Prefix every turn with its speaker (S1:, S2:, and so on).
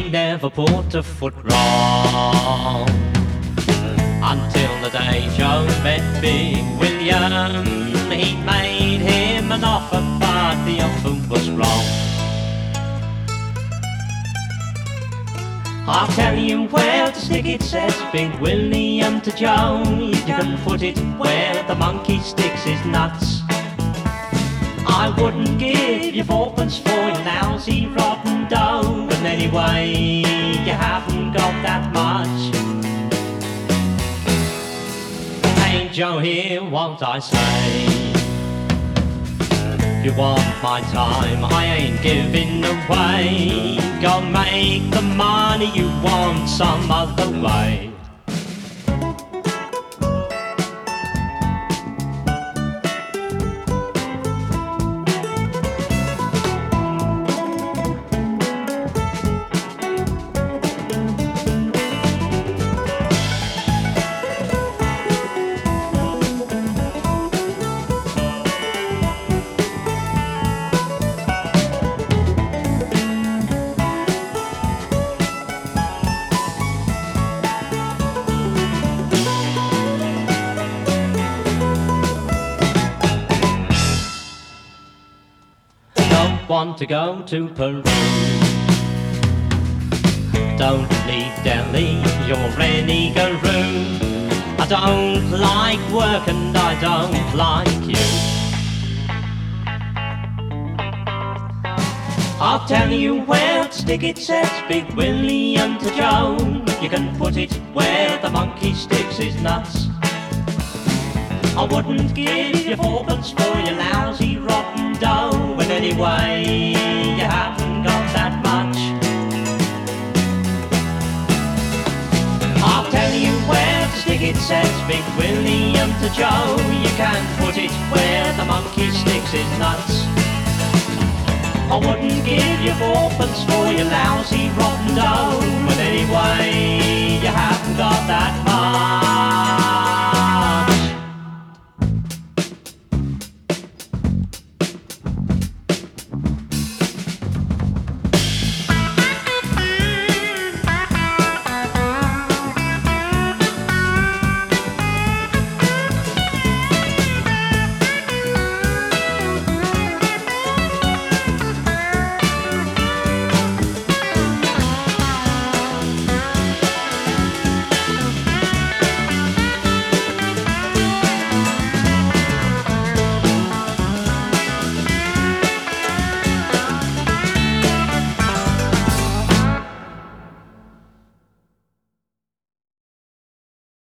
S1: he never put a foot wrong. Until the day Joe met Big William, he made him an offer, but the offer was wrong. I'll tell you where to stick it, says Big William to Joe. You can put it where the monkey sticks his nuts. I wouldn't give you fourpence for your lousy rotten dough, but anyway, you haven't got that much. Hey Joe, hear what I say. You want my time, I ain't giving away. Go make the money you want some other way. Want to go to Peru. Don't leave Delhi, you're any guru. I don't like work and I don't like you. I'll tell you where to stick it, says Big William to Joe. You can put it where the monkey sticks his nuts. I wouldn't give you fourpence for your lousy rotten dough, but anyway, you haven't got that much. I'll tell you where to stick it, says Big William to Joe. You can put it where the monkey sticks his nuts. I wouldn't give you fourpence for your lousy rotten dough, but anyway, you haven't got that much.